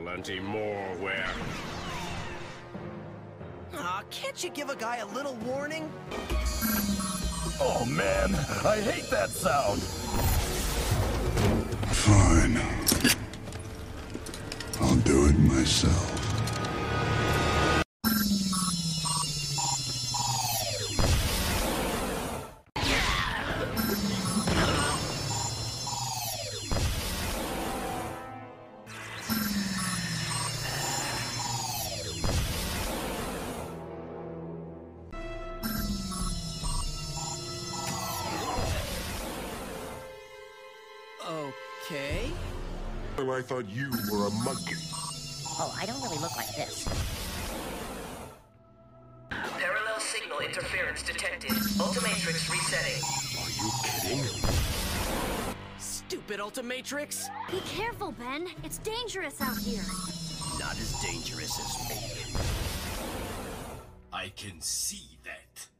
Plenty more where... Aw, can't you give a guy a little warning? Oh man, I hate that sound! Fine. I'll do it myself. Okay. I thought you were a monkey. Oh, I don't really look like this. Parallel signal interference detected. Ultimatrix resetting. Are you kidding? Stupid Ultimatrix! Be careful, Ben. It's dangerous out here. Not as dangerous as me. I can see that.